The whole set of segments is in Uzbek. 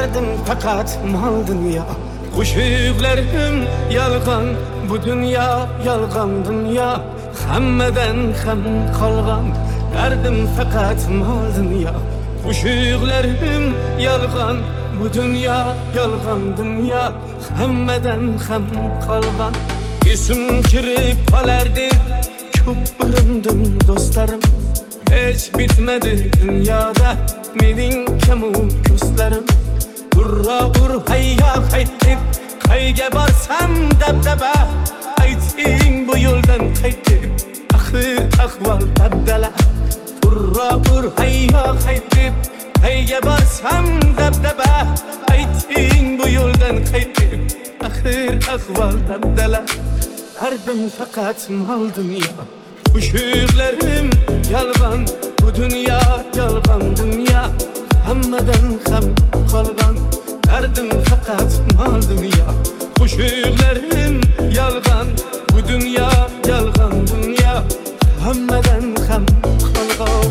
derdim fakat mal dünya. Qo'shiqlarim yolg'on, bu dunyo yolg'on dunyo. Hammadan ham qolgan derdim fakat mal dünya. Qo'shiqlarim yolg'on, bu dunyo yolg'on dunyo. Hammadan ham qolgan esim kirib qolardi ko'p bilimdim do'stlarim. Hiç bitmedi dünyada mening kamu ko'zlarim. Urra ur hayya qaytib qayga borsam dabdaba. Ayting bu yo'ldan qaytib axir ahvol tabdala. Urra ur hayya qaytib qayga borsam dabdaba. Ayting bu yo'ldan qaytib axir ahvol tabdala. Derdim fakat mal dünya. Qo'shiqlarim yolg'on, bu dunyo yolg'on dunyo. Hammadan ham qolgan derdim fakat mal dünya. Qo'shiqlarim yolg'on, bu dunyo yolg'on dunyo. Hammadan ham qolgan.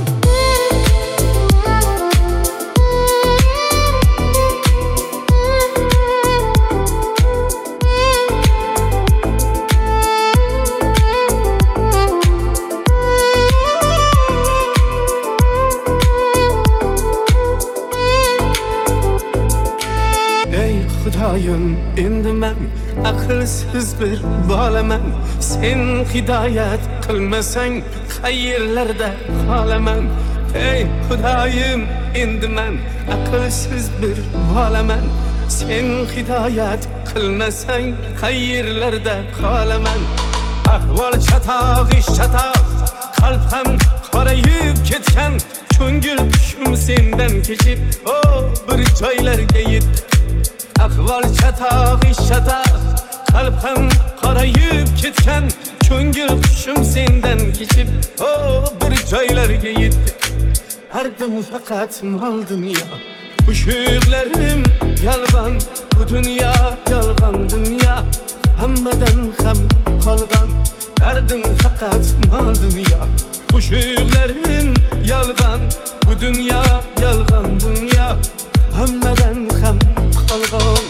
Xudoyim, endi men aqlsiz bir bolaman. Sen hidoyat qilmasang qayerlarda qolaman. Ey Xudoyim, endi men aqlsiz bir bolaman. Sen hidoyat qilmasang qayerlarda qolaman. Ahvol chatoq, ish chatoq, qalb ham qorayib ketgan. Ko'ngil qushim sendan kechib, bir joylarga yetdi. Ahvol chatoq, ish chatoq, qalb ham qorayib ketgan. Ko'ngil qushim sendan kechib, bir joylarga yetdi. Derdim fakat mal dünya. Qo'shiqlarim yolg'on, bu dunyo yolg'on dunyo. Hammadan ham qolgan derdim fakat mal dünya. Qo'shiqlarim yolg'on, bu dunyo yolg'on dunyo. Hammadan ham qolgan.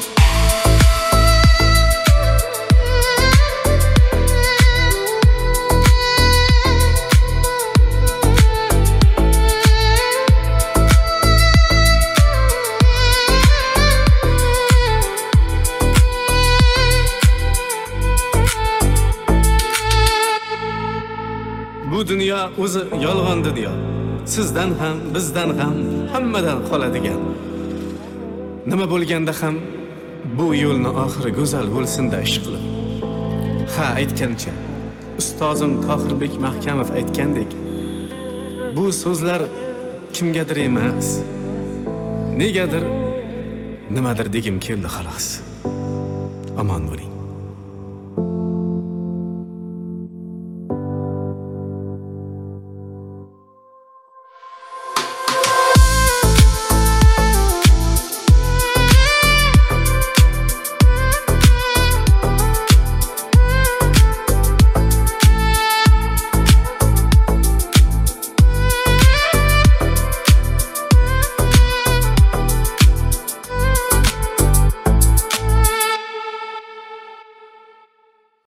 Bu dunyo o'zi yolg'on dunyo. Sizdan ham, bizdan ham, hammadan qoladigan. Nima bo'lganda ham bu yo'lni oxiri go'zal bo'lsin-da ishqilib. Ha, aytgancha ustozim Tohirbek Mahkamov aytgandek, bu so'zlar kimgadir emas, negadir, nimadir degim keldi xolos. Omon bo'ling.